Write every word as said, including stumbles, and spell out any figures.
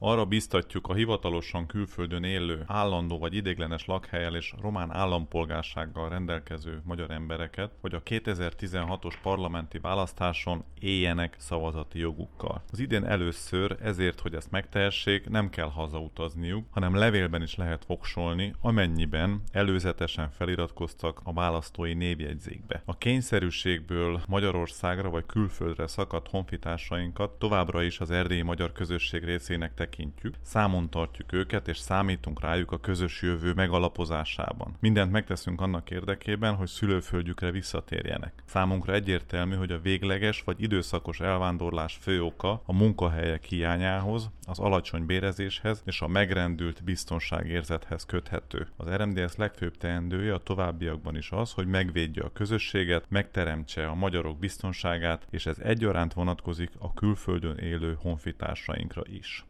Arra biztatjuk a hivatalosan külföldön élő, állandó vagy ideiglenes lakhellyel és román állampolgársággal rendelkező magyar embereket, hogy a kétezer-tizenhatos parlamenti választáson éljenek szavazati jogukkal. Az idén először ezért, hogy ezt megtehessék, nem kell hazautazniuk, hanem levélben is lehet voksolni, amennyiben előzetesen feliratkoztak a választói névjegyzékbe. A kényszerűségből Magyarországra vagy külföldre szakadt honfitársainkat továbbra is az erdélyi magyar közösség részének tekintjük, számon tartjuk őket és számítunk rájuk a közös jövő megalapozásában. Mindent megteszünk annak érdekében, hogy szülőföldjükre visszatérjenek. Számunkra egyértelmű, hogy a végleges vagy időszakos elvándorlás fő oka a munkahelyek hiányához, az alacsony bérezéshez és a megrendült biztonságérzethez köthető. Az er em dé es legfőbb teendője a továbbiakban is az, hogy megvédje a közösséget, megteremtse a magyarok biztonságát, és ez egyaránt vonatkozik a külföldön élő honfitársainkra is.